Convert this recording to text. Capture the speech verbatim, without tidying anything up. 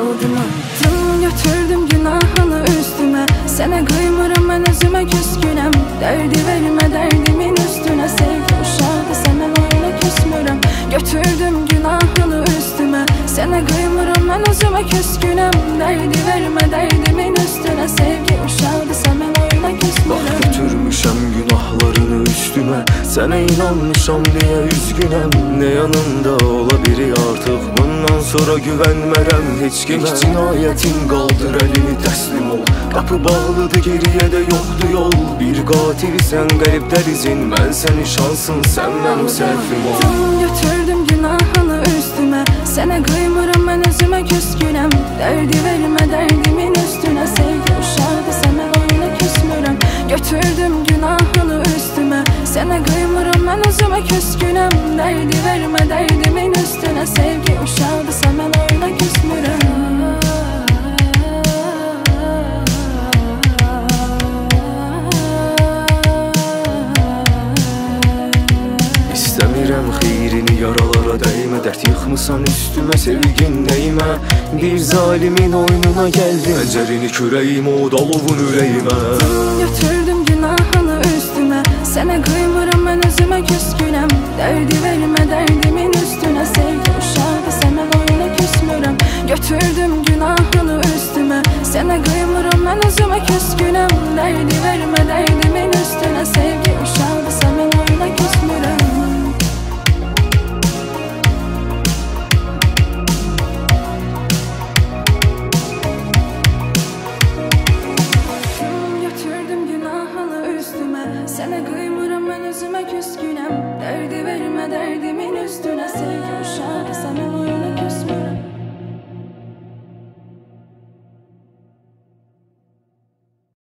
aldıma. Tüm götürdüm günahını üstüme, sene kıymırım ben özüme küskünəm. Derdi verme derdimin üstüne, sevgi uşağı sen oyuna küsmürəm. Götürdüm günahını üstüme, sene kıymırım ben özüme küskünəm. Derdi verme derdimin üstüne, sevgi uşağı sen oyuna küsmürəm. Bak götürmüşəm günahlarını üstüme, sene inanmışam diye üzgünəm. Ne yanımda ola biri artık, bundan sonra güvenmərəm heç kimə. Hiç cinayetin qaldır elini təslim ol, kapı bağlıdı geriye de yoktu yol. Bir qatilsən qərib dərizin, mən sənin şansın, sən mənim səhvim ol. Götürdüm günahını üstüme, sene kıymırım ben özüme küskünəm. Derdi verme derdimin üstüne, sevgi uşağı sen oyuna küsmürəm. Götürdüm günahını üstüme, sene kıymırım ben özüme küskünəm. Derdi verme derdimin üstüne, sevgi uşağı sen oyuna küsmürəm. İstəmirəm xeyrini yaralara dəymə, dərd yıxmısan üstümə sevgin nəyimə. Bir zalimin oyununa gəldim, əncərini kürəyim o dalovun ürəyimə. Götürdüm günahını üstüme, sene kıymırım ben özüme küskünəm. Derdi verme derdimin üstüne, sevgi uşağı sen oyuna küsmürəm. Götürdüm günahını üstüme, sene kıymırım ben özüme küskünəm. Derdi verme derdimin üstüne, sevgi uşağı sen oyuna küsmürəm. Sene kıymırım ben özüme küskünəm. Derdi verme derdimin üstüne, sevgi